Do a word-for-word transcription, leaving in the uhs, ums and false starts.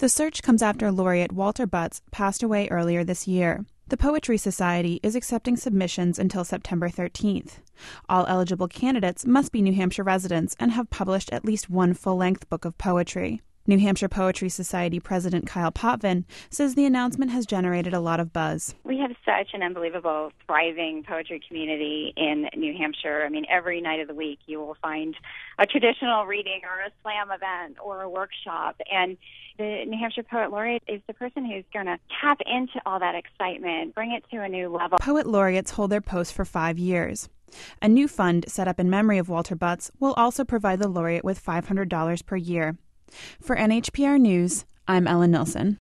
The search comes after laureate Walter Butts passed away earlier this year. The Poetry Society is accepting submissions until September thirteenth. All eligible candidates must be New Hampshire residents and have published at least one full-length book of poetry. New Hampshire Poetry Society President Kyle Potvin says the announcement has generated a lot of buzz. We have such an unbelievable, thriving poetry community in New Hampshire. I mean, every night of the week you will find a traditional reading or a slam event or a workshop. And the New Hampshire Poet Laureate is the person who's going to tap into all that excitement, bring it to a new level. Poet laureates hold their post for five years. A new fund set up in memory of Walter Butts will also provide the laureate with five hundred dollars per year. For N H P R News, I'm Ellen Nilsson.